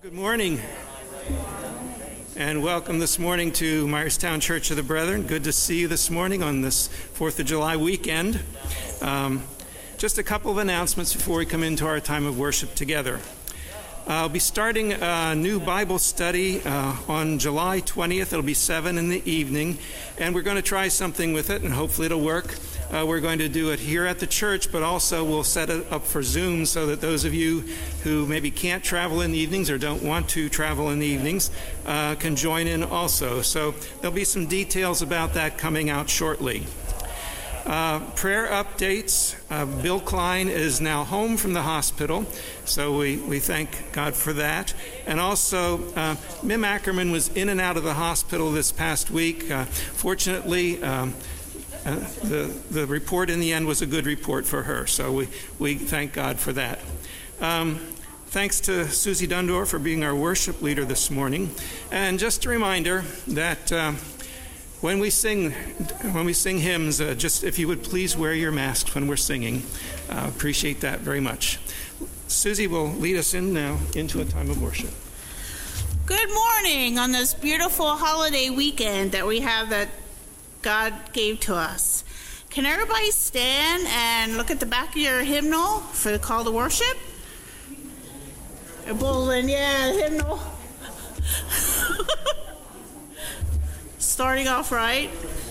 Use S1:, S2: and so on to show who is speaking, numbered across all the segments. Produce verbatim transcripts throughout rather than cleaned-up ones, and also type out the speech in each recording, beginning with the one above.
S1: Good morning, and welcome this morning to Myerstown Church of the Brethren. Good to see you this morning on this fourth of July weekend. Um, just a couple of announcements before we come into our time of worship together. I'll be starting a new Bible study uh, on July twentieth. It'll be seven in the evening, and we're going to try something with it, and hopefully it'll work. Uh, we're going to do it here at the church, but also we'll set it up for Zoom so that those of you who maybe can't travel in the evenings or don't want to travel in the evenings uh, can join in also. So there'll be some details about that coming out shortly. Uh, prayer updates. Uh, Bill Klein is now home from the hospital, so we, we thank God for that. And also, uh, Mim Ackerman was in and out of the hospital this past week. Uh, fortunately, um, uh, the, the report in the end was a good report for her, so we, we thank God for that. Um, thanks to Susie Dundor for being our worship leader this morning. And just a reminder that Uh, When we sing, when we sing hymns, uh, just if you would please wear your masks when we're singing. Uh, appreciate that very much. Susie will lead us in now into a time of worship.
S2: Good morning on this beautiful holiday weekend that we have that God gave to us. Can everybody stand and look at the back of your hymnal for the call to worship? Bolin, yeah, hymnal. Starting off right.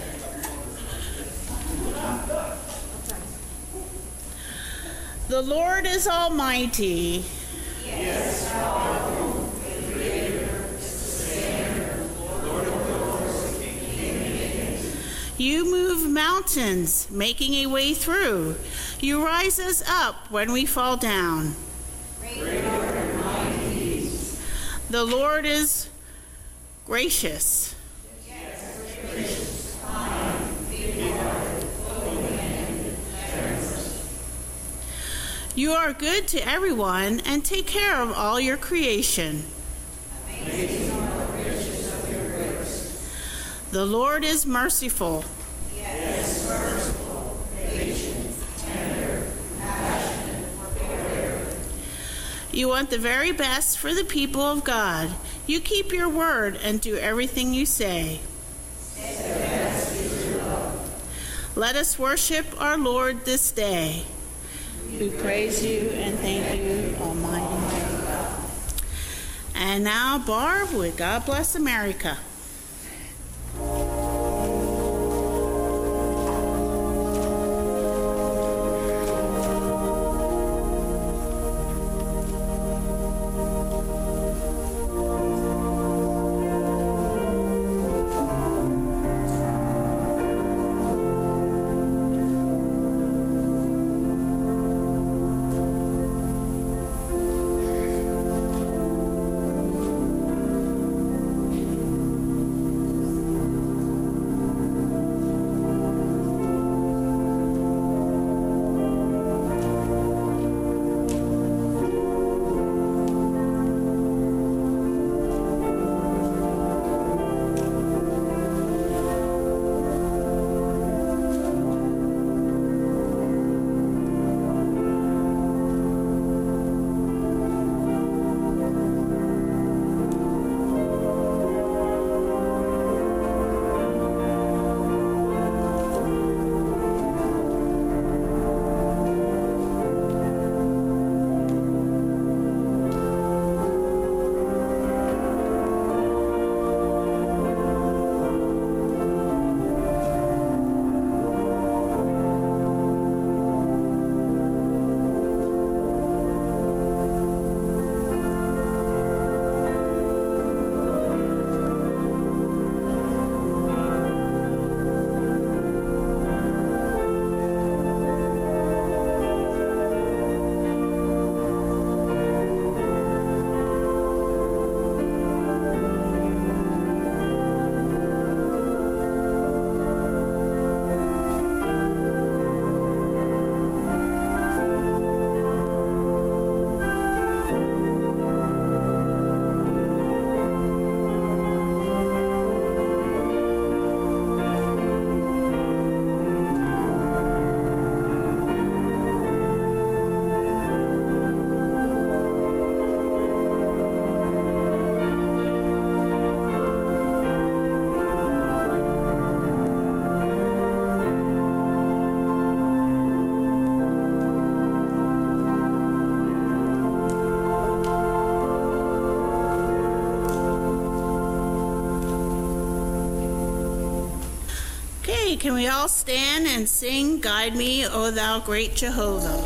S2: The Lord is Almighty.
S3: Yes, powerful, the Creator, Sustainer, Lord of Lords, King of Kings.
S2: You move mountains, making a way through. You rise us up when we fall down.
S3: Great are your mighty deeds.
S2: The Lord is gracious. You are good to everyone and take care of all your creation.
S3: Amazing are the riches of your grace.
S2: The Lord is merciful.
S3: Yes, merciful, patient, tender, passionate, forbearing.
S2: You want the very best for the people of God. You keep your word and do everything you say.
S3: Steadfast is your love.
S2: Let us worship our Lord this day. We praise you and thank you, Almighty God. And now, Barb with God Bless America. Okay, can we all stand and sing, Guide Me, O Thou Great Jehovah?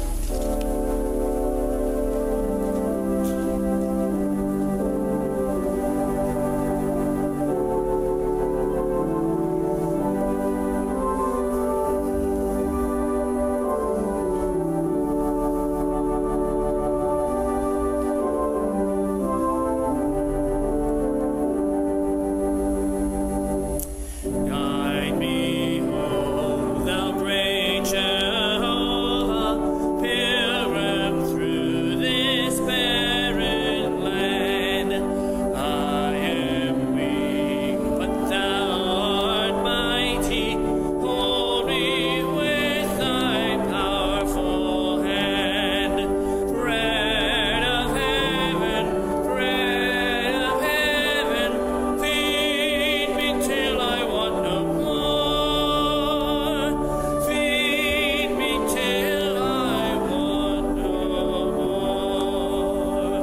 S4: Guide me, O thou great Jehovah, pilgrim through this barren land. I am weak, but thou art mighty. Hold me with thy powerful hand. Bread of heaven, bread of heaven, feed me till I want no more. Feed me till I want no more.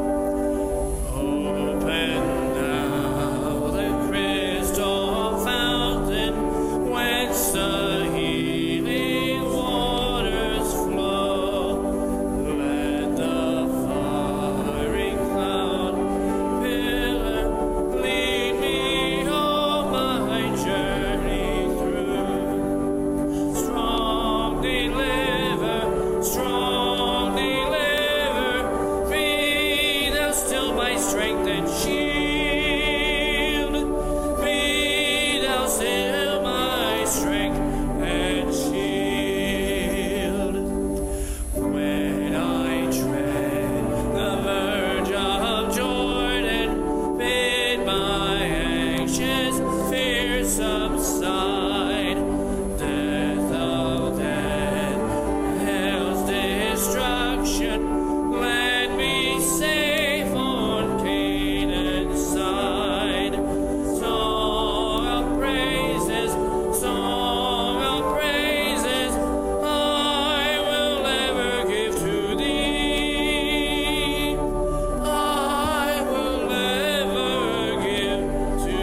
S4: Open now the crystal fountain whence the healing waters flow. Let the fiery cloud pillar lead me on my journey through. Strong deliver, strong deliver, be thou still my strength and shield. Be thou still my strength and shield. When I tread the verge of Jordan, bid my anxious fears subside. Death of death, hell's destruction, let me safe on Canaan's side. Song of praises, song of praises, I will ever give to thee. I will ever give to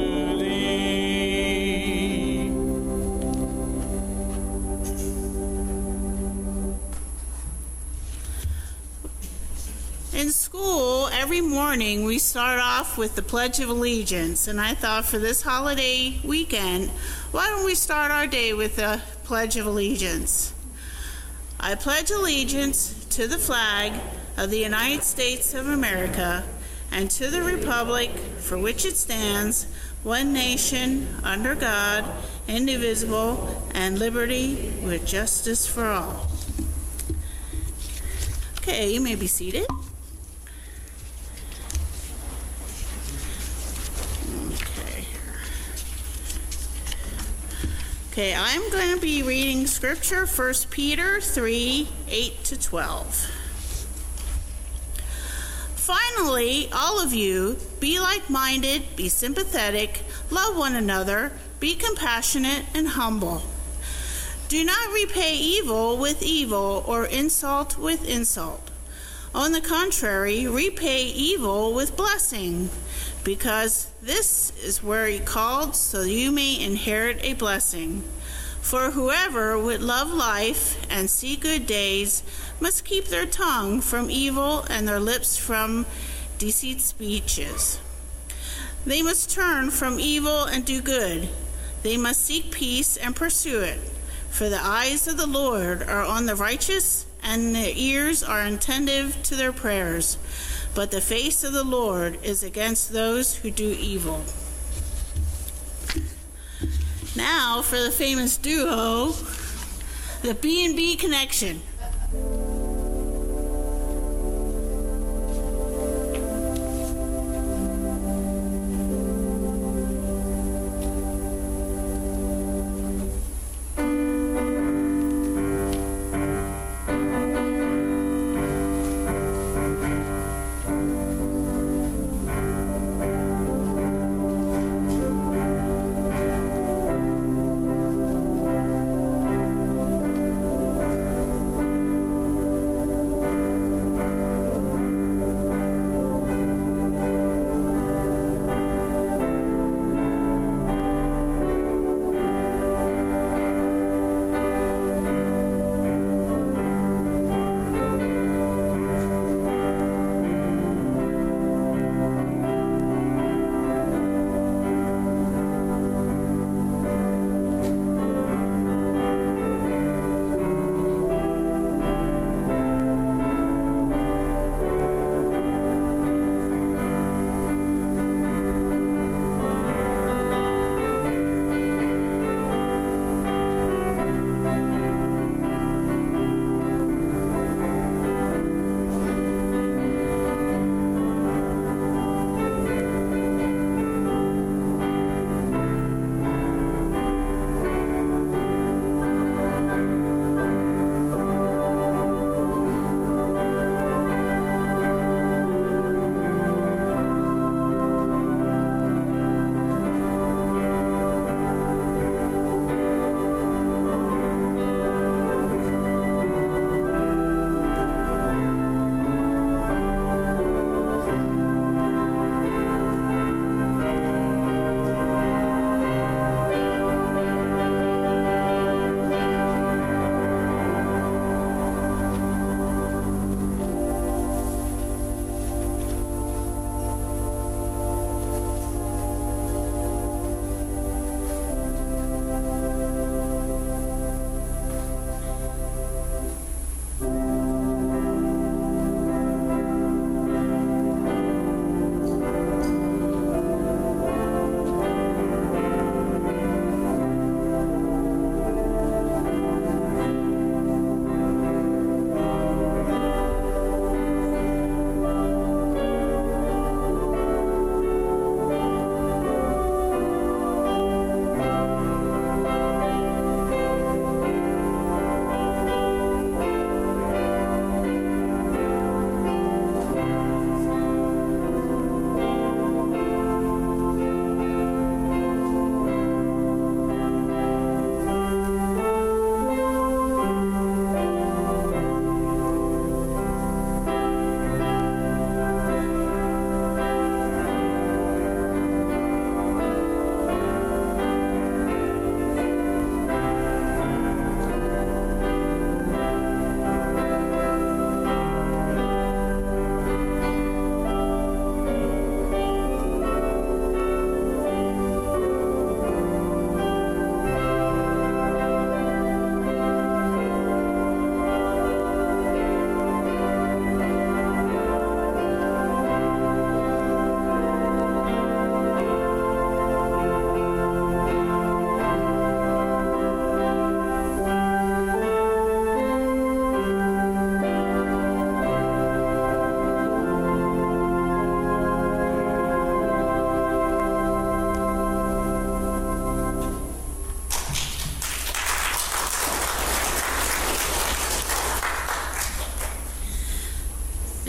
S4: thee.
S2: In school, every morning we start off with the Pledge of Allegiance, and I thought for this holiday weekend, why don't we start our day with the Pledge of Allegiance? I pledge allegiance to the flag of the United States of America and to the republic for which it stands, one nation, under God, indivisible, and liberty with justice for all. Okay, you may be seated. Okay. Okay, I'm going to be reading scripture, First Peter three, eight to twelve. Finally, all of you, be like-minded, be sympathetic, love one another, be compassionate and humble. Do not repay evil with evil or insult with insult. On the contrary, repay evil with blessing, because this is where you called so you may inherit a blessing. For whoever would love life and see good days must keep their tongue from evil and their lips from deceit speeches. They must turn from evil and do good. They must seek peace and pursue it. For the eyes of the Lord are on the righteous, and their ears are attentive to their prayers. But the face of the Lord is against those who do evil. Now for the famous duo, the B and B Connection.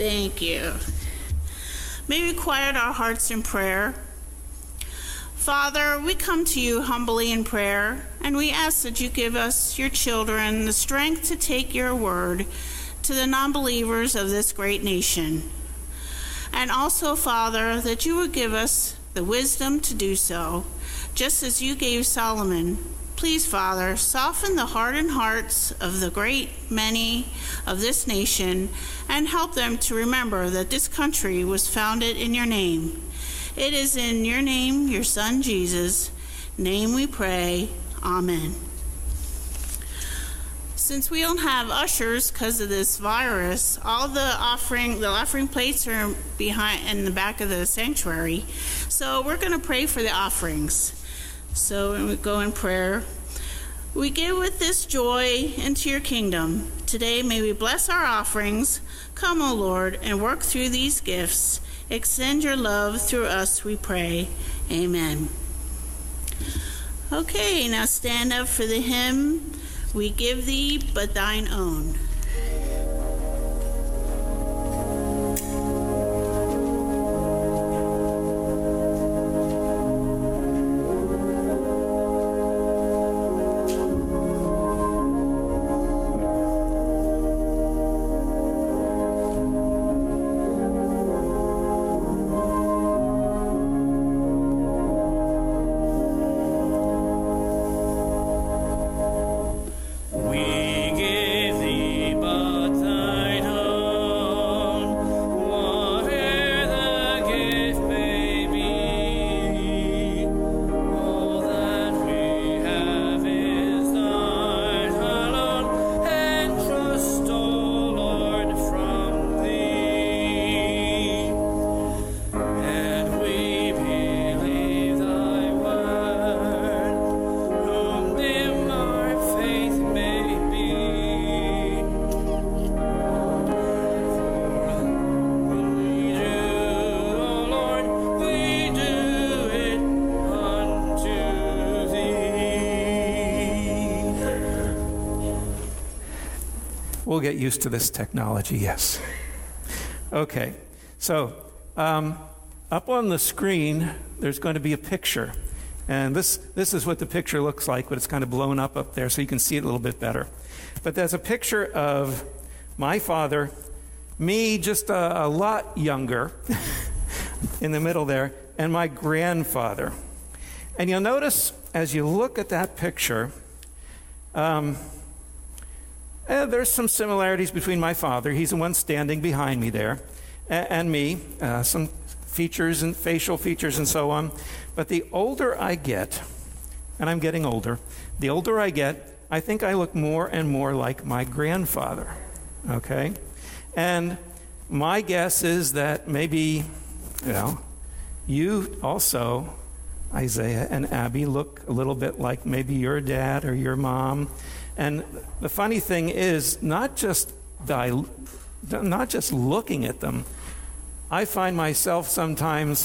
S2: Thank you. May we quiet our hearts in prayer. Father, we come to you humbly in prayer, and we ask that you give us, your children, the strength to take your word to the non-believers of this great nation. And also, Father, that you would give us the wisdom to do so, just as you gave Solomon. Please, Father, soften the hardened hearts of the great many of this nation and help them to remember that this country was founded in your name. It is in your name, your Son, Jesus' name we pray. Amen. Since we don't have ushers because of this virus, all the offering, the offering plates are behind in the back of the sanctuary. So we're going to pray for the offerings. So we go in prayer. We give with this joy into your kingdom. Today may we bless our offerings. Come, O Lord, and work through these gifts. Extend your love through us, we pray. Amen. Okay, now stand up for the hymn, We Give Thee But Thine Own.
S1: We'll get used to this technology, yes. Okay, so um, up on the screen, there's going to be a picture. And this, this is what the picture looks like, but it's kind of blown up up there so you can see it a little bit better. But there's a picture of my father, me just a, a lot younger in the middle there, and my grandfather. And you'll notice as you look at that picture, um, Uh, there's some similarities between my father, he's the one standing behind me there, and, and me, uh, some features and facial features and so on. But the older I get, and I'm getting older, the older I get, I think I look more and more like my grandfather, okay? And my guess is that maybe, you know, you also, Isaiah and Abby, look a little bit like maybe your dad or your mom. And the funny thing is, not just die, not just looking at them, I find myself sometimes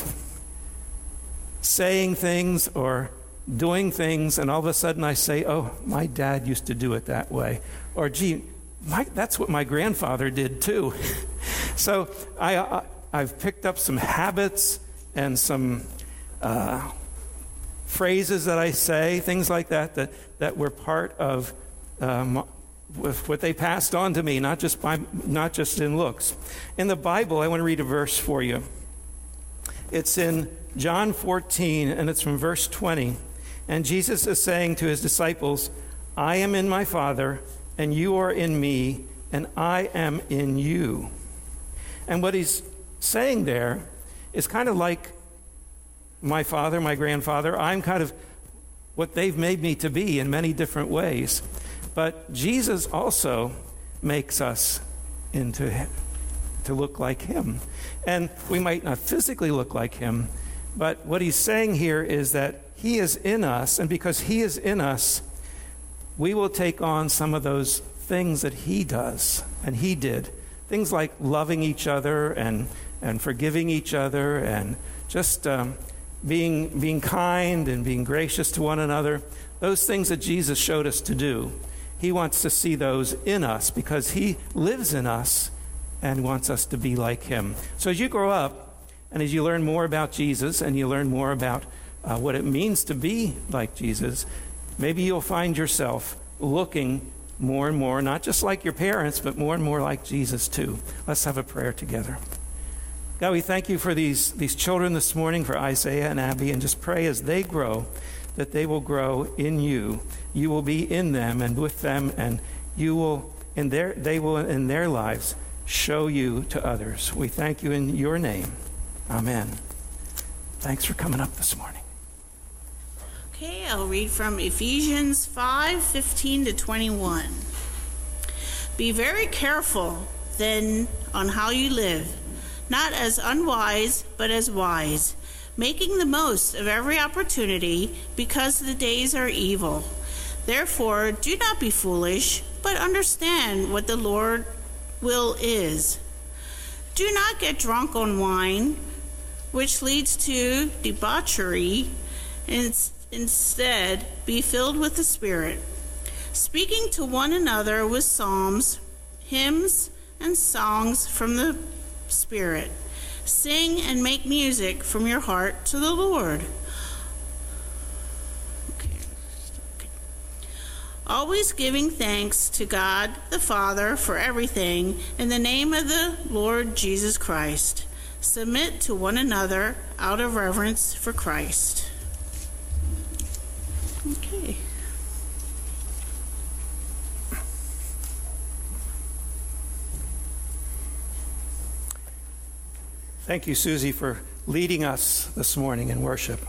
S1: saying things or doing things, and all of a sudden I say, oh, my dad used to do it that way. Or, gee, my, that's what my grandfather did too. So I, I, I've picked up some habits and some uh, phrases that I say, things like that, that, that were part of Um, with what they passed on to me, not just by, not just in looks. In the Bible, I want to read a verse for you. It's in John fourteen, and it's from verse twenty. And Jesus is saying to his disciples, I am in my Father, and you are in me, and I am in you. And what he's saying there is kind of like my father, my grandfather. I'm kind of what they've made me to be in many different ways. But Jesus also makes us into to look like him. And we might not physically look like him, but what he's saying here is that he is in us, and because he is in us, we will take on some of those things that he does and he did. Things like loving each other and, and forgiving each other and just um, being, being kind and being gracious to one another. Those things that Jesus showed us to do. He wants to see those in us because he lives in us and wants us to be like him. So as you grow up and as you learn more about Jesus and you learn more about uh, what it means to be like Jesus, maybe you'll find yourself looking more and more, not just like your parents, but more and more like Jesus too. Let's have a prayer together. God, we thank you for these, these children this morning, for Isaiah and Abby, and just pray as they grow, that they will grow in you. You will be in them and with them, and you will, in their, they will in their lives show you to others. We thank you in your name. Amen. Thanks for coming up this morning.
S2: Okay, I'll read from Ephesians five, fifteen to twenty-one. Be very careful then on how you live, not as unwise, but as wise, making the most of every opportunity, because the days are evil. Therefore, do not be foolish, but understand what the Lord's will is. Do not get drunk on wine, which leads to debauchery. Instead, be filled with the Spirit, speaking to one another with psalms, hymns, and songs from the Spirit. Sing and make music from your heart to the Lord. Okay. Okay. Always giving thanks to God the Father for everything in the name of the Lord Jesus Christ. Submit to one another out of reverence for Christ. Okay.
S1: Thank you, Susie, for leading us this morning in worship.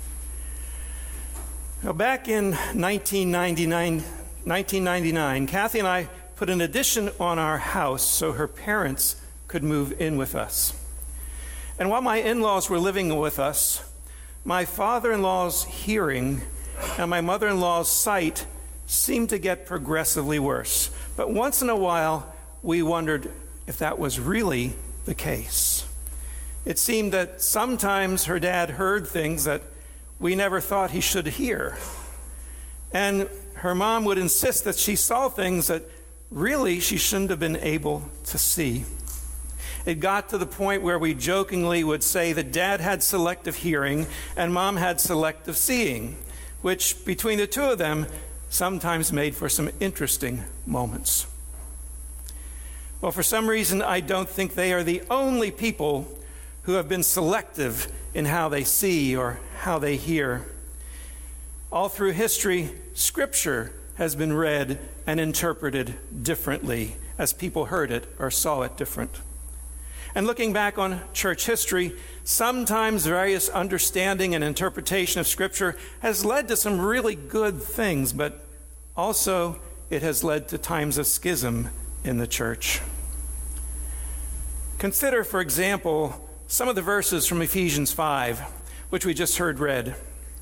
S1: Now, back in nineteen ninety-nine, nineteen ninety-nine, Kathy and I put an addition on our house so her parents could move in with us. And while my in-laws were living with us, my father-in-law's hearing and my mother-in-law's sight seemed to get progressively worse. But once in a while, we wondered if that was really the case. It seemed that sometimes her dad heard things that we never thought he should hear. And her mom would insist that she saw things that really she shouldn't have been able to see. It got to the point where we jokingly would say that dad had selective hearing and mom had selective seeing, which between the two of them sometimes made for some interesting moments. Well, for some reason, I don't think they are the only people who have been selective in how they see or how they hear. All through history, Scripture has been read and interpreted differently as people heard it or saw it different. And looking back on church history, sometimes various understanding and interpretation of Scripture has led to some really good things, but also it has led to times of schism in the church. Consider, for example, some of the verses from Ephesians five, which we just heard read.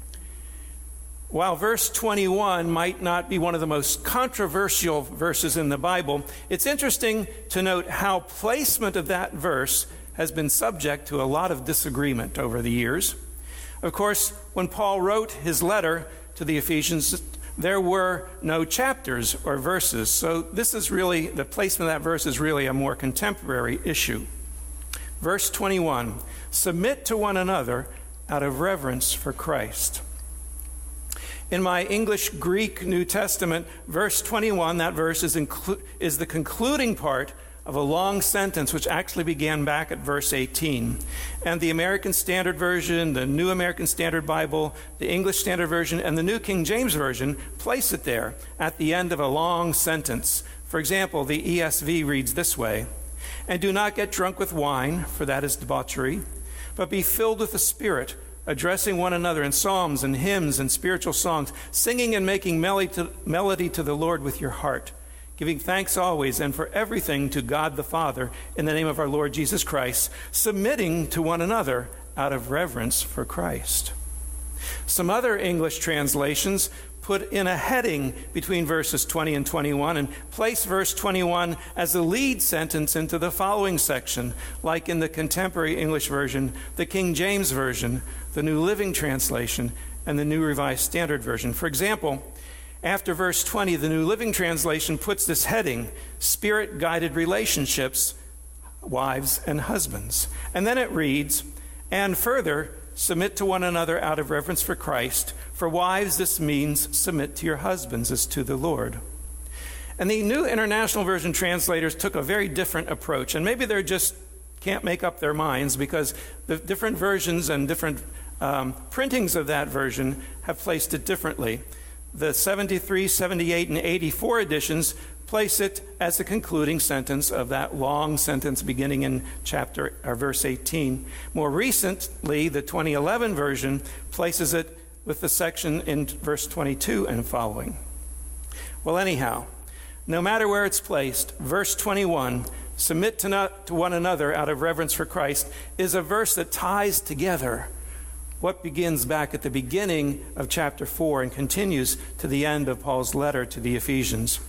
S1: While verse twenty-one might not be one of the most controversial verses in the Bible, it's interesting to note how placement of that verse has been subject to a lot of disagreement over the years. Of course, when Paul wrote his letter to the Ephesians, there were no chapters or verses. So this is really, the placement of that verse is really a more contemporary issue. Verse twenty-one, submit to one another out of reverence for Christ. In my English Greek New Testament, verse twenty-one, that verse is, inclu- is the concluding part of a long sentence which actually began back at verse eighteen. And the American Standard Version, the New American Standard Bible, the English Standard Version, and the New King James Version place it there at the end of a long sentence. For example, the E S V reads this way, and do not get drunk with wine, for that is debauchery, but be filled with the Spirit, addressing one another in psalms and hymns and spiritual songs, singing and making melody to, melody to the Lord with your heart, giving thanks always and for everything to God the Father in the name of our Lord Jesus Christ, submitting to one another out of reverence for Christ. Some other English translations put in a heading between verses twenty and twenty-one and place verse twenty-one as the lead sentence into the following section, like in the Contemporary English Version, the King James Version, the New Living Translation, and the New Revised Standard Version. For example, after verse twenty, the New Living Translation puts this heading, Spirit-Guided Relationships, wives and husbands. And then it reads, and further, submit to one another out of reverence for Christ. For wives, this means submit to your husbands as to the Lord. And the New International Version translators took a very different approach. And maybe they just can't make up their minds because the different versions and different um, printings of that version have placed it differently. The seventy-three, seventy-eight, and eighty-four editions place it as the concluding sentence of that long sentence beginning in chapter or verse eighteen. More recently, the twenty eleven version places it with the section in verse twenty-two and following. Well, anyhow, no matter where it's placed, verse twenty-one, submit to, not, to one another out of reverence for Christ, is a verse that ties together what begins back at the beginning of chapter four and continues to the end of Paul's letter to the Ephesians.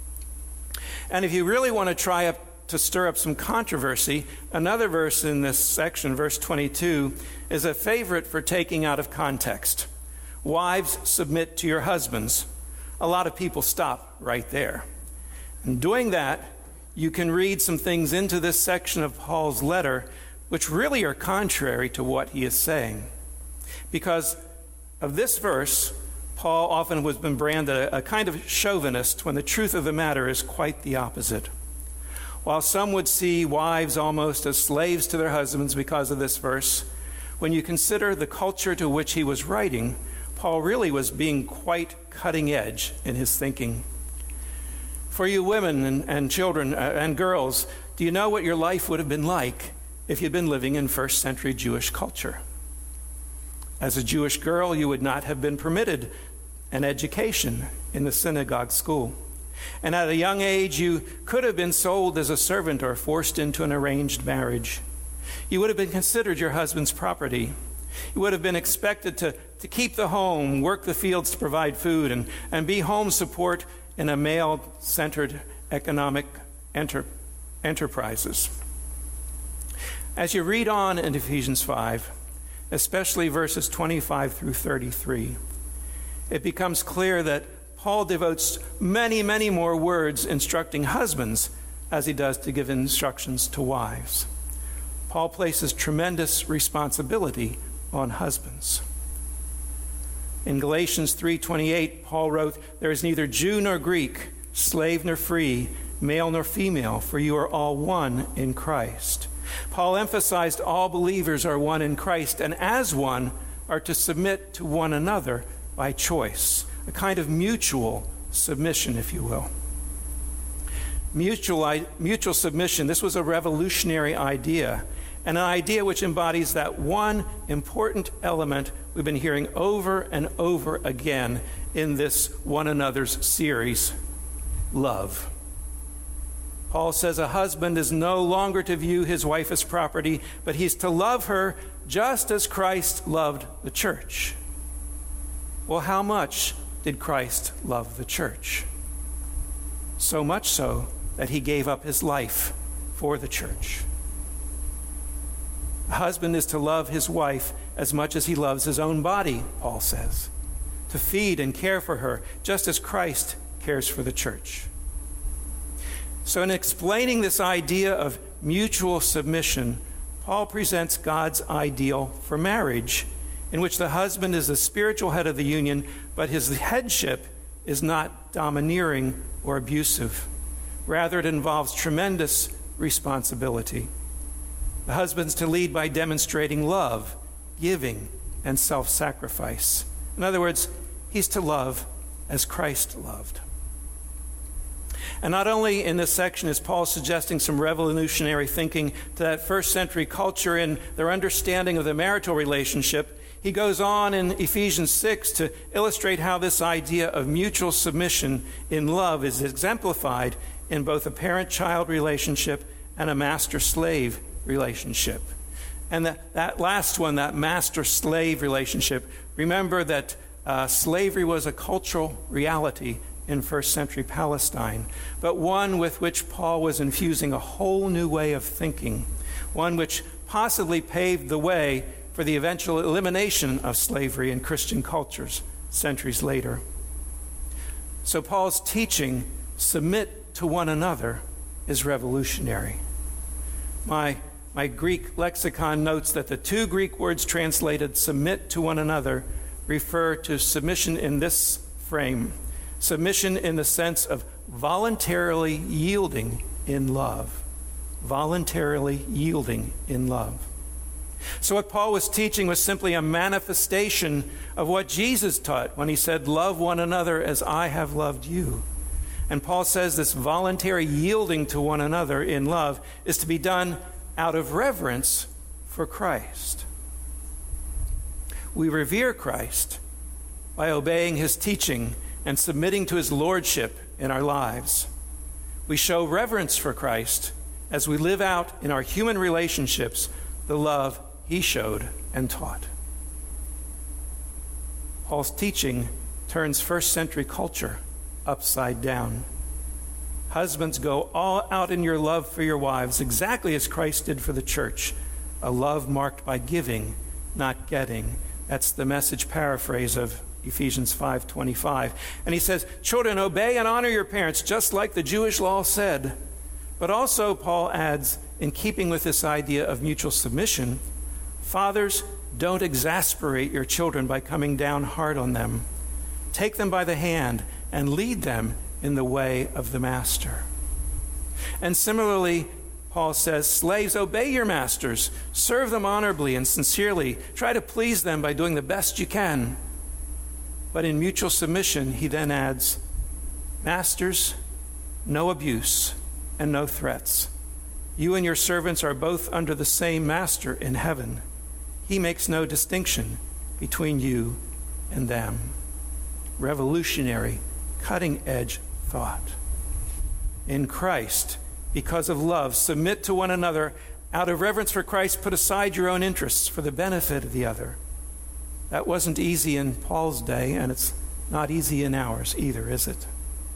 S1: And if you really want to try up, to stir up some controversy, another verse in this section, verse twenty-two, is a favorite for taking out of context. Wives, submit to your husbands. A lot of people stop right there. In doing that, you can read some things into this section of Paul's letter which really are contrary to what he is saying. Because of this verse, Paul often has been branded a, a kind of chauvinist when the truth of the matter is quite the opposite. While some would see wives almost as slaves to their husbands because of this verse, when you consider the culture to which he was writing, Paul really was being quite cutting edge in his thinking. For you women and, and children uh, and girls, do you know what your life would have been like if you'd been living in first century Jewish culture? As a Jewish girl, you would not have been permitted an education in the synagogue school. And at a young age, you could have been sold as a servant or forced into an arranged marriage. You would have been considered your husband's property. You would have been expected to, to keep the home, work the fields to provide food, and, and be home support in a male-centered economic enter, enterprises. As you read on in Ephesians five, especially verses twenty-five through thirty-three, it becomes clear that Paul devotes many, many more words instructing husbands as he does to give instructions to wives. Paul places tremendous responsibility on husbands. In Galatians three twenty-eight, Paul wrote, "There is neither Jew nor Greek, slave nor free, male nor female, for you are all one in Christ." Paul emphasized all believers are one in Christ, and as one are to submit to one another by choice, a kind of mutual submission, if you will. Mutual, mutual submission, this was a revolutionary idea, and an idea which embodies that one important element we've been hearing over and over again in this One Another's series, love. Paul says a husband is no longer to view his wife as property, but he's to love her just as Christ loved the church. Well, how much did Christ love the church? So much so that he gave up his life for the church. A husband is to love his wife as much as he loves his own body, Paul says, to feed and care for her just as Christ cares for the church. So in explaining this idea of mutual submission, Paul presents God's ideal for marriage, in which the husband is the spiritual head of the union, but his headship is not domineering or abusive. Rather, it involves tremendous responsibility. The husband's to lead by demonstrating love, giving, and self-sacrifice. In other words, he's to love as Christ loved. And not only in this section is Paul suggesting some revolutionary thinking to that first century culture in their understanding of the marital relationship, he goes on in Ephesians six to illustrate how this idea of mutual submission in love is exemplified in both a parent-child relationship and a master-slave relationship. And that, that last one, that master-slave relationship, remember that uh, slavery was a cultural reality in first century Palestine, but one with which Paul was infusing a whole new way of thinking, one which possibly paved the way for the eventual elimination of slavery in Christian cultures centuries later. So Paul's teaching, submit to one another, is revolutionary. My, my Greek lexicon notes that the two Greek words translated submit to one another refer to submission in this frame. Submission in the sense of voluntarily yielding in love. Voluntarily yielding in love. So what Paul was teaching was simply a manifestation of what Jesus taught when he said, love one another as I have loved you. And Paul says this voluntary yielding to one another in love is to be done out of reverence for Christ. We revere Christ by obeying his teaching and submitting to his lordship in our lives. We show reverence for Christ as we live out in our human relationships the love he showed and taught. Paul's teaching turns first century culture upside down. Husbands, go all out in your love for your wives, exactly as Christ did for the church, a love marked by giving, not getting. That's the Message paraphrase of Ephesians five twenty-five. And he says, children, obey and honor your parents, just like the Jewish law said. But also, Paul adds, in keeping with this idea of mutual submission, fathers, don't exasperate your children by coming down hard on them. Take them by the hand and lead them in the way of the master. And similarly, Paul says, slaves, obey your masters. Serve them honorably and sincerely. Try to please them by doing the best you can. But in mutual submission, he then adds, masters, no abuse and no threats. You and your servants are both under the same master in heaven. He makes no distinction between you and them. Revolutionary, cutting-edge thought. In Christ, because of love, submit to one another. Out of reverence for Christ, put aside your own interests for the benefit of the other. That wasn't easy in Paul's day, and it's not easy in ours either, is it?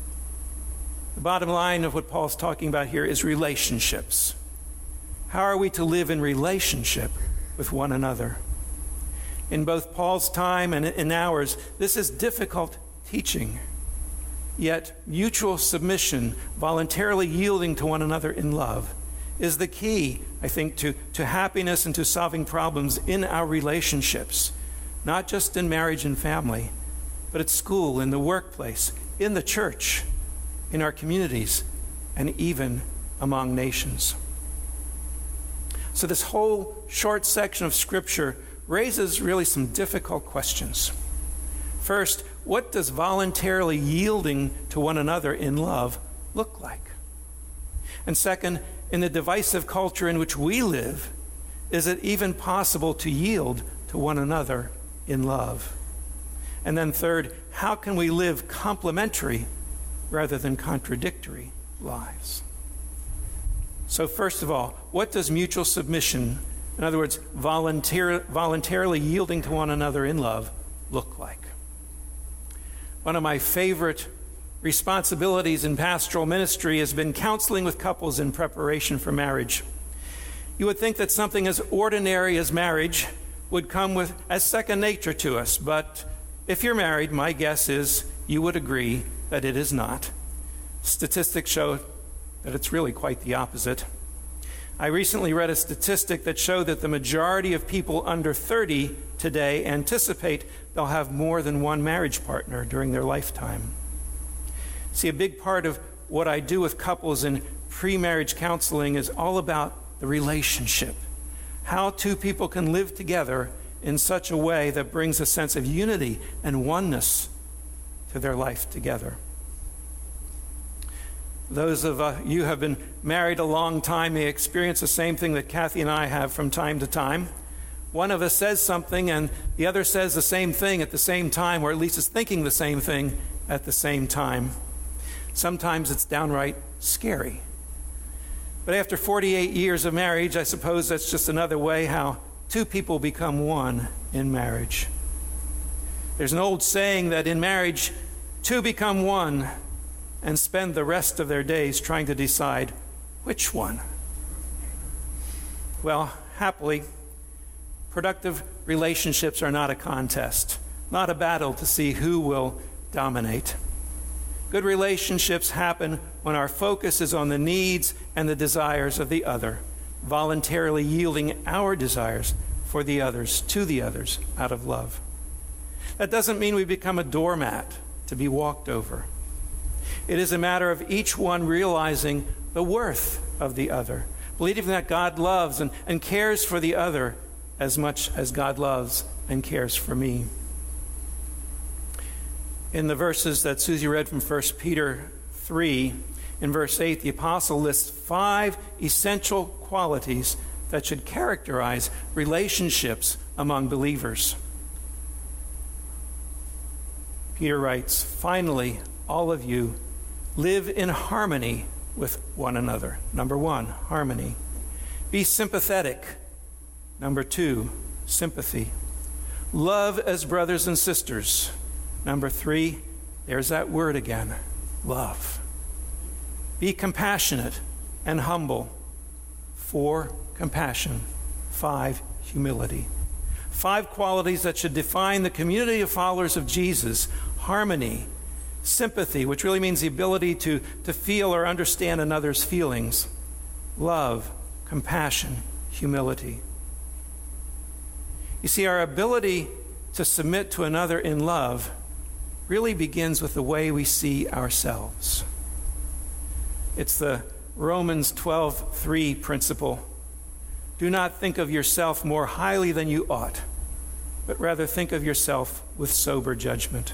S1: The bottom line of what Paul's talking about here is relationships. How are we to live in relationship with one another? In both Paul's time and in ours, this is difficult teaching. Yet mutual submission, voluntarily yielding to one another in love, is the key, I think, to, to happiness and to solving problems in our relationships. Not just in marriage and family, but at school, in the workplace, in the church, in our communities, and even among nations. So this whole short section of Scripture raises really some difficult questions. First, what does voluntarily yielding to one another in love look like? And second, in the divisive culture in which we live, is it even possible to yield to one another in love? And then third, how can we live complementary rather than contradictory lives? So first of all, what does mutual submission, in other words, volunteer, voluntarily yielding to one another in love, look like? One of my favorite responsibilities in pastoral ministry has been counseling with couples in preparation for marriage. You would think that something as ordinary as marriage would come with as second nature to us, but if you're married, my guess is you would agree that it is not. Statistics show that it's really quite the opposite. I recently read a statistic that showed that the majority of people under thirty today anticipate they'll have more than one marriage partner during their lifetime. See, a big part of what I do with couples in pre-marriage counseling is all about the relationship. How two people can live together in such a way that brings a sense of unity and oneness to their life together. Those of uh, you who have been married a long time may experience the same thing that Kathy and I have from time to time. One of us says something and the other says the same thing at the same time, or at least is thinking the same thing at the same time. Sometimes it's downright scary. But after forty-eight years of marriage, I suppose that's just another way how two people become one in marriage. There's an old saying that in marriage, two become one and spend the rest of their days trying to decide which one. Well, happily, productive relationships are not a contest, not a battle to see who will dominate. Good relationships happen when our focus is on the needs and the desires of the other, voluntarily yielding our desires for the others, to the others, out of love. That doesn't mean we become a doormat to be walked over. It is a matter of each one realizing the worth of the other, believing that God loves and, and cares for the other as much as God loves and cares for me. In the verses that Susie read from First Peter three, in verse eight, the apostle lists five essential qualities that should characterize relationships among believers. Peter writes, "Finally, all of you live in harmony with one another." Number one, harmony. Be sympathetic. Number two, sympathy. Love as brothers and sisters. Number three, there's that word again, love. Be compassionate and humble. Four, compassion. Five, humility. Five qualities that should define the community of followers of Jesus: harmony, sympathy, which really means the ability to, to feel or understand another's feelings, love, compassion, humility. You see, our ability to submit to another in love really begins with the way we see ourselves. It's the Romans twelve three principle. Do not think of yourself more highly than you ought, but rather think of yourself with sober judgment.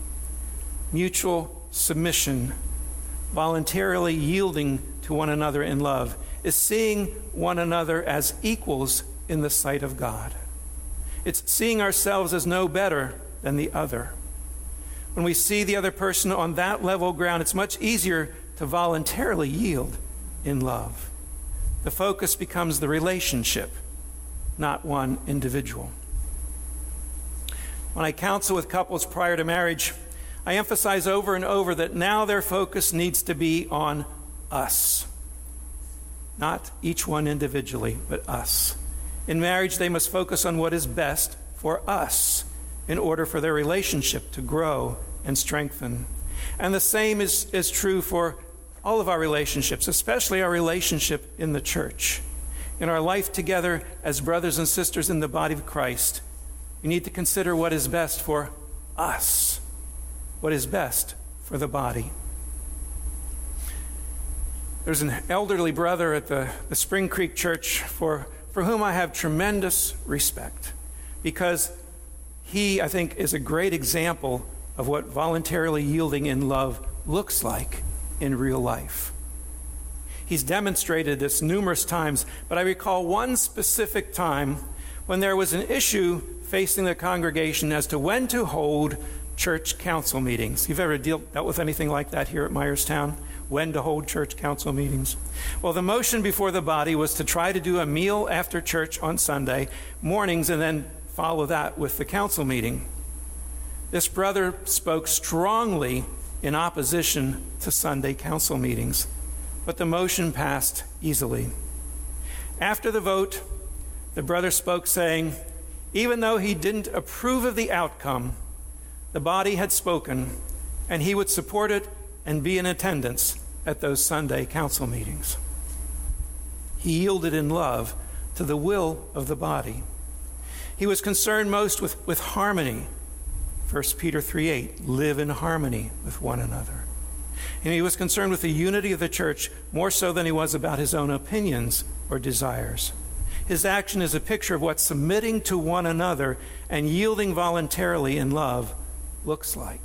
S1: Mutual submission, voluntarily yielding to one another in love, is seeing one another as equals in the sight of God. It's seeing ourselves as no better than the other. When we see the other person on that level ground, it's much easier to voluntarily yield in love. The focus becomes the relationship, not one individual. When I counsel with couples prior to marriage, I emphasize over and over that now their focus needs to be on us. Not each one individually, but us. In marriage, they must focus on what is best for us in order for their relationship to grow and strengthen. And the same is, is true for all of our relationships, especially our relationship in the church. In our life together as brothers and sisters in the body of Christ, we need to consider what is best for us, what is best for the body. There's an elderly brother at the, the Spring Creek Church for, for whom I have tremendous respect, because he, I think, is a great example of what voluntarily yielding in love looks like in real life. He's demonstrated this numerous times, but I recall one specific time when there was an issue facing the congregation as to when to hold church council meetings. You've ever deal, dealt with anything like that here at Myerstown? When to hold church council meetings? Well, the motion before the body was to try to do a meal after church on Sunday mornings and then follow that with the council meeting. This brother spoke strongly in opposition to Sunday council meetings, but the motion passed easily. After the vote, the brother spoke saying, even though he didn't approve of the outcome, the body had spoken, and he would support it and be in attendance at those Sunday council meetings. He yielded in love to the will of the body. He was concerned most with, with harmony. First Peter three eight, live in harmony with one another. And he was concerned with the unity of the church more so than he was about his own opinions or desires. His action is a picture of what submitting to one another and yielding voluntarily in love looks like.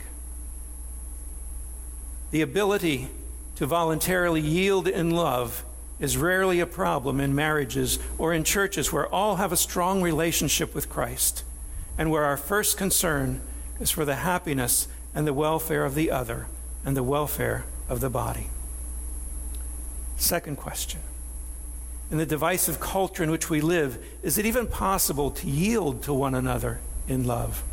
S1: The ability to voluntarily yield in love is rarely a problem in marriages or in churches where all have a strong relationship with Christ and where our first concern is for the happiness and the welfare of the other and the welfare of the body. Second question. In the divisive culture in which we live, is it even possible to yield to one another in love?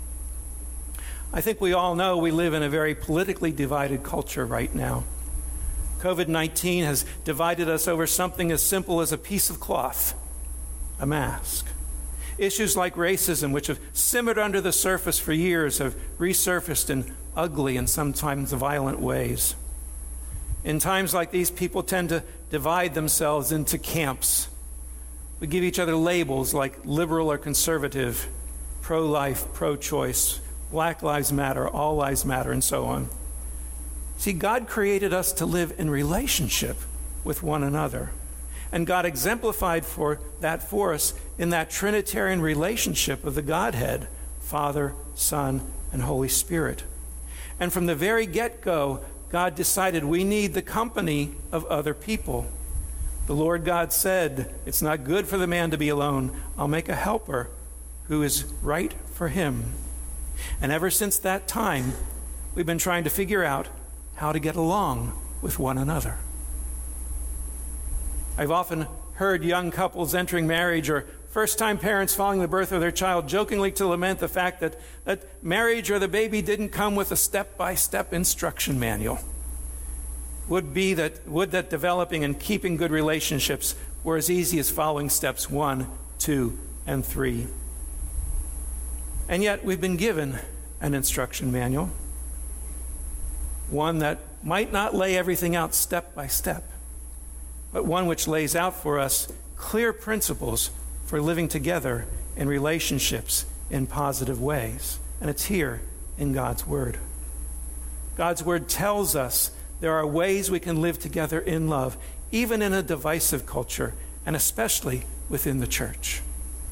S1: I think we all know we live in a very politically divided culture right now. covid nineteen has divided us over something as simple as a piece of cloth, a mask. Issues like racism, which have simmered under the surface for years, have resurfaced in ugly and sometimes violent ways. In times like these, people tend to divide themselves into camps. We give each other labels like liberal or conservative, pro-life, pro-choice, Black Lives Matter, All Lives Matter, and so on. See, God created us to live in relationship with one another. And God exemplified for that for us in that Trinitarian relationship of the Godhead, Father, Son, and Holy Spirit. And from the very get-go, God decided we need the company of other people. The Lord God said, "It's not good for the man to be alone. I'll make a helper who is right for him." And ever since that time, we've been trying to figure out how to get along with one another. I've often heard young couples entering marriage or first-time parents following the birth of their child jokingly to lament the fact that, that marriage or the baby didn't come with a step-by-step instruction manual. Would be that would that developing and keeping good relationships were as easy as following steps one, two, and three. And yet we've been given an instruction manual, one that might not lay everything out step by step, but one which lays out for us clear principles for living together in relationships in positive ways. And it's here in God's Word. God's Word tells us there are ways we can live together in love, even in a divisive culture, and especially within the church.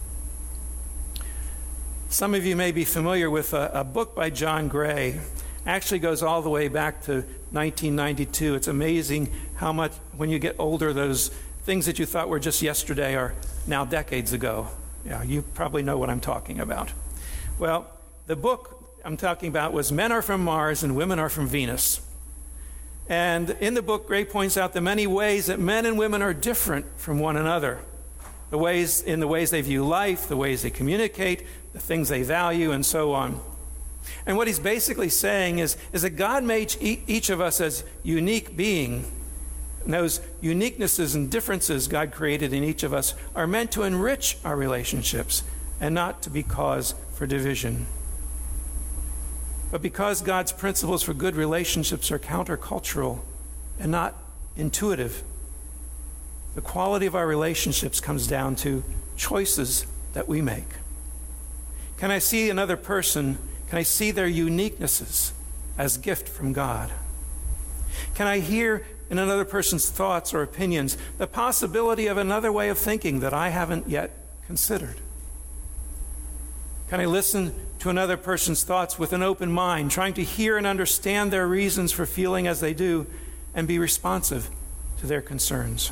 S1: Some of you may be familiar with a, a book by John Gray. Actually goes all the way back to nineteen ninety-two. It's amazing how much, when you get older, those things that you thought were just yesterday are now decades ago. Yeah, you probably know what I'm talking about. Well, the book I'm talking about was Men Are From Mars and Women Are From Venus. And in the book, Gray points out the many ways that men and women are different from one another. The ways, in the ways they view life, the ways they communicate, the things they value, and so on. And what he's basically saying is, is that God made each of us as unique being. And those uniquenesses and differences God created in each of us are meant to enrich our relationships and not to be cause for division. But because God's principles for good relationships are countercultural and not intuitive, the quality of our relationships comes down to choices that we make. Can I see another person? Can I see their uniquenesses as a gift from God? Can I hear in another person's thoughts or opinions the possibility of another way of thinking that I haven't yet considered? Can I listen to another person's thoughts with an open mind, trying to hear and understand their reasons for feeling as they do, and be responsive to their concerns?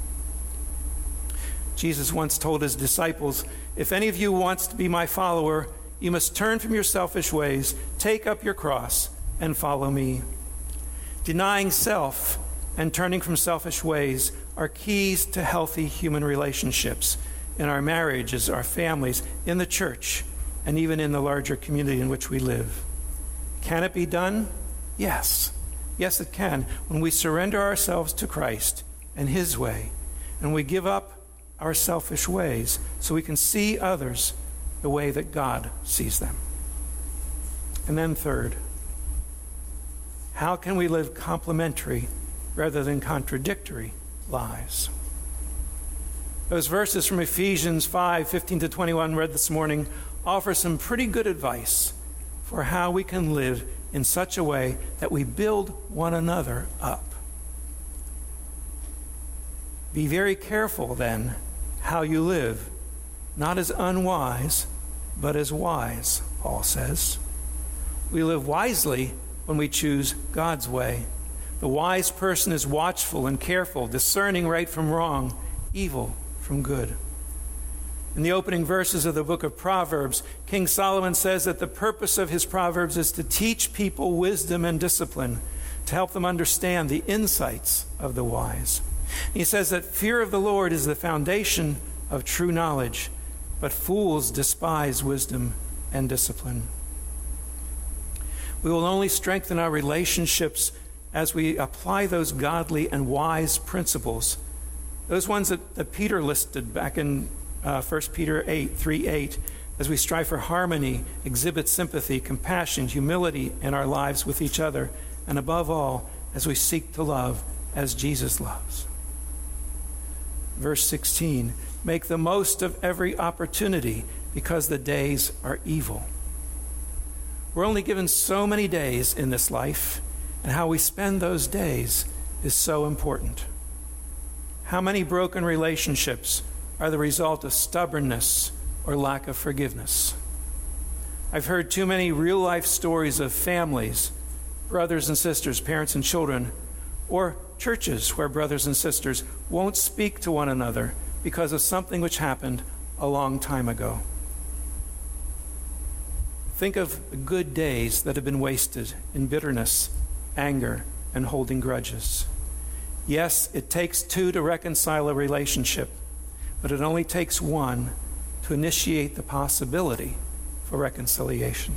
S1: Jesus once told his disciples, "If any of you wants to be my follower, you must turn from your selfish ways, take up your cross, and follow me." Denying self and turning from selfish ways are keys to healthy human relationships in our marriages, our families, in the church, and even in the larger community in which we live. Can it be done? Yes. Yes, it can, when we surrender ourselves to Christ and his way, and we give up our selfish ways so we can see others the way that God sees them. And then third, how can we live complementary rather than contradictory lives? Those verses from Ephesians five, fifteen to twenty-one read this morning offer some pretty good advice for how we can live in such a way that we build one another up. Be very careful then how you live, not as unwise, but as wise, Paul says. We live wisely when we choose God's way. The wise person is watchful and careful, discerning right from wrong, evil from good. In the opening verses of the book of Proverbs, King Solomon says that the purpose of his Proverbs is to teach people wisdom and discipline, to help them understand the insights of the wise. He says that fear of the Lord is the foundation of true knowledge, but fools despise wisdom and discipline. We will only strengthen our relationships as we apply those godly and wise principles, those ones that, that Peter listed back in uh, First Peter eight, three, eight, as we strive for harmony, exhibit sympathy, compassion, humility in our lives with each other, and above all, as we seek to love as Jesus loves. verse sixteen, make the most of every opportunity because the days are evil. We're only given so many days in this life, and how we spend those days is so important. How many broken relationships are the result of stubbornness or lack of forgiveness? I've heard too many real-life stories of families, brothers and sisters, parents and children, or churches where brothers and sisters won't speak to one another because of something which happened a long time ago. Think of good days that have been wasted in bitterness, anger, and holding grudges. Yes, it takes two to reconcile a relationship, but it only takes one to initiate the possibility for reconciliation.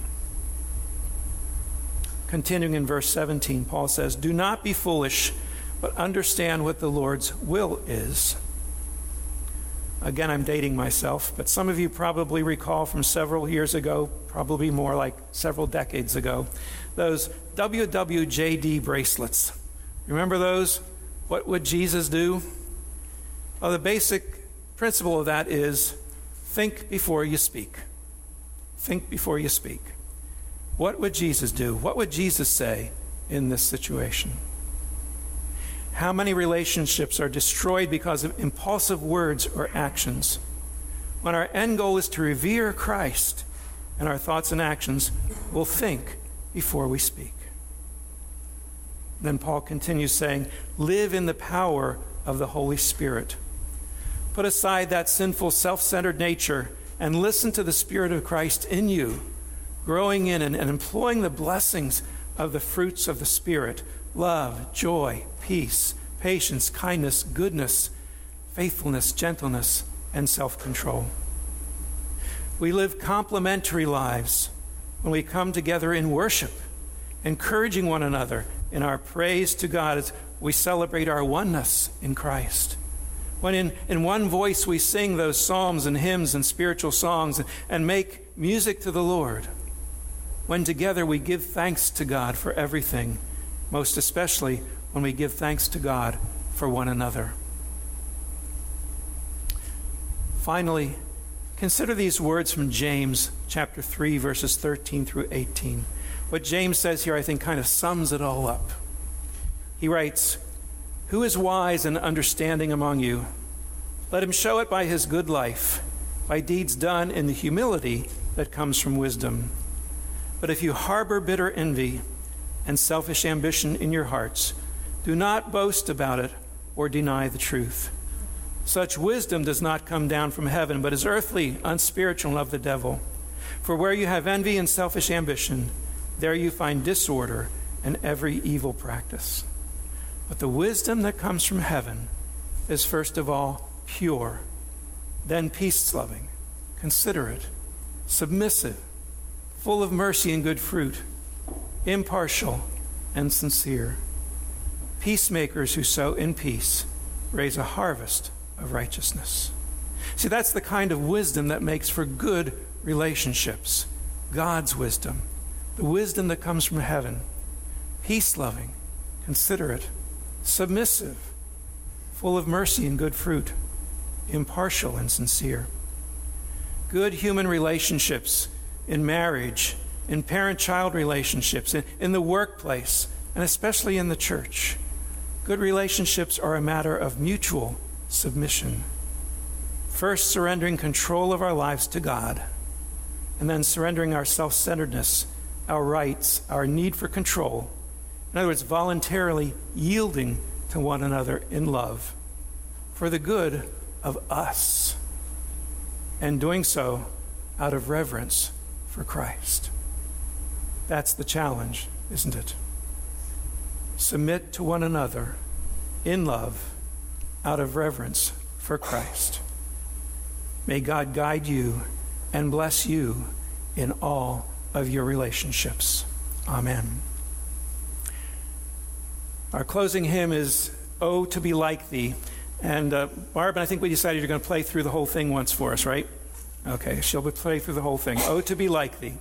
S1: Continuing in verse seventeen, Paul says, "Do not be foolish, but understand what the Lord's will is." Again, I'm dating myself, but some of you probably recall from several years ago, probably more like several decades ago, those W W J D bracelets. Remember those? What would Jesus do? Well, the basic principle of that is think before you speak. Think before you speak. What would Jesus do? What would Jesus say in this situation? How many relationships are destroyed because of impulsive words or actions? When our end goal is to revere Christ, and our thoughts and actions will think before we speak. Then Paul continues saying, live in the power of the Holy Spirit. Put aside that sinful, self-centered nature and listen to the Spirit of Christ in you, growing in and, and employing the blessings of the fruits of the Spirit: love, joy, peace, patience, kindness, goodness, faithfulness, gentleness, and self-control. We live complementary lives when we come together in worship, encouraging one another in our praise to God as we celebrate our oneness in Christ. When in, in one voice we sing those psalms and hymns and spiritual songs and, and make music to the Lord. When together we give thanks to God for everything, most especially when we give thanks to God for one another. Finally, consider these words from James chapter three, verses thirteen through eighteen. What James says here, I think, kind of sums it all up. He writes, "Who is wise and understanding among you? Let him show it by his good life, by deeds done in the humility that comes from wisdom. But if you harbor bitter envy and selfish ambition in your hearts, do not boast about it or deny the truth. Such wisdom does not come down from heaven, but is earthly, unspiritual, and of the devil. For where you have envy and selfish ambition, there you find disorder and every evil practice. But the wisdom that comes from heaven is first of all pure, then peace-loving, considerate, submissive, full of mercy and good fruit, impartial and sincere. Peacemakers who sow in peace raise a harvest of righteousness." See, that's the kind of wisdom that makes for good relationships. God's wisdom, the wisdom that comes from heaven, peace-loving, considerate, submissive, full of mercy and good fruit, impartial and sincere. Good human relationships in marriage, in parent-child relationships, in, in the workplace, and especially in the church. Good relationships are a matter of mutual submission. First, surrendering control of our lives to God, and then surrendering our self-centeredness, our rights, our need for control. In other words, voluntarily yielding to one another in love for the good of us, and doing so out of reverence for Christ. That's the challenge, isn't it? Submit to one another in love out of reverence for Christ. May God guide you and bless you in all of your relationships. Amen. Our closing hymn is "Oh, to be like thee." And uh, Barb, I think we decided you're going to play through the whole thing once for us, right? Okay, she'll play through the whole thing. "Oh, to be like thee."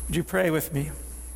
S1: Would you pray with me?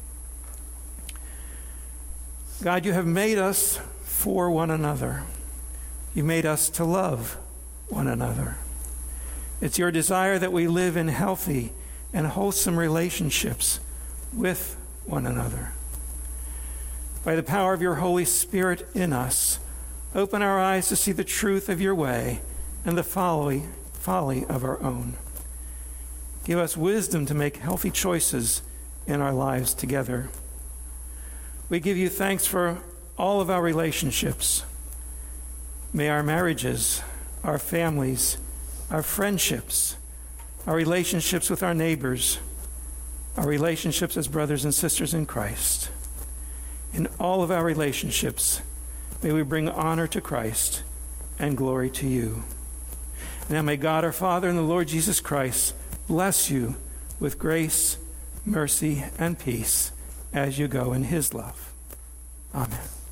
S1: God, you have made us for one another. You made us to love one another. It's your desire that we live in healthy and wholesome relationships with one another. By the power of your Holy Spirit in us, open our eyes to see the truth of your way and the folly, folly of our own. Give us wisdom to make healthy choices in our lives together. We give you thanks for all of our relationships. May our marriages, our families, our friendships, our relationships with our neighbors, our relationships as brothers and sisters in Christ, in all of our relationships, may we bring honor to Christ and glory to you. Now may God our Father and the Lord Jesus Christ bless you with grace, mercy, and peace as you go in his love. Amen.